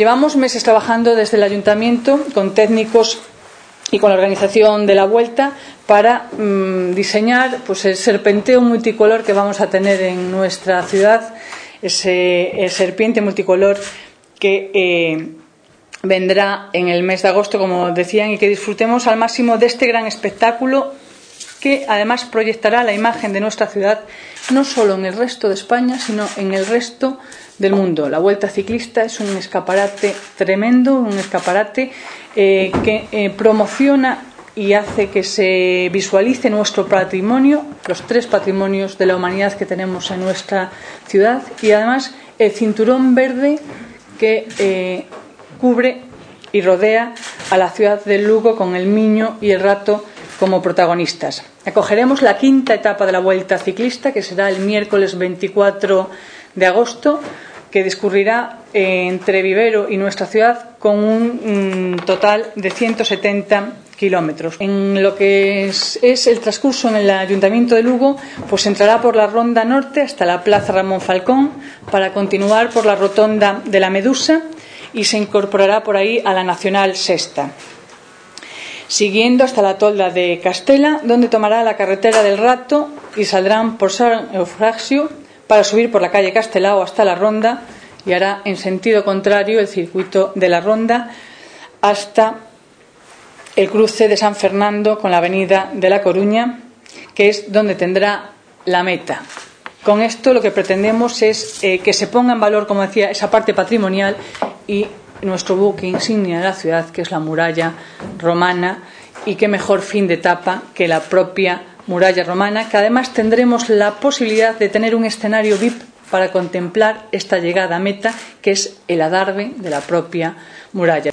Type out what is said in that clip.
Llevamos meses trabajando desde el Ayuntamiento con técnicos y con la organización de la Vuelta para diseñar pues el serpenteo multicolor que vamos a tener en nuestra ciudad, ese serpiente multicolor que vendrá en el mes de agosto, como decían, y que disfrutemos al máximo de este gran espectáculo que además proyectará la imagen de nuestra ciudad no solo en el resto de España, sino en el resto del mundo. La Vuelta Ciclista es un escaparate tremendo, un escaparate que promociona y hace que se visualice nuestro patrimonio, los 3 patrimonios de la humanidad que tenemos en nuestra ciudad, y además el cinturón verde que cubre y rodea a la ciudad de Lugo con el Miño y el Rato como protagonistas. Acogeremos la 5ª etapa de la Vuelta Ciclista, que será el miércoles 24 de agosto, que discurrirá entre Vivero y nuestra ciudad con un total de 170 kilómetros. En lo que es el transcurso en el Ayuntamiento de Lugo, pues entrará por la Ronda Norte hasta la Plaza Ramón Falcón para continuar por la Rotonda de la Medusa y se incorporará por ahí a la Nacional Sexta, siguiendo hasta la Tolda de Castela, donde tomará la carretera del Rato y saldrán por San Eufrasio para subir por la calle Castelao hasta la Ronda, y hará en sentido contrario el circuito de la Ronda hasta el cruce de San Fernando con la avenida de La Coruña, que es donde tendrá la meta. Con esto lo que pretendemos es que se ponga en valor, como decía, esa parte patrimonial y nuestro buque insignia de la ciudad, que es la muralla romana, y qué mejor fin de etapa que la propia muralla romana, que además tendremos la posibilidad de tener un escenario VIP para contemplar esta llegada a meta, que es el adarve de la propia muralla.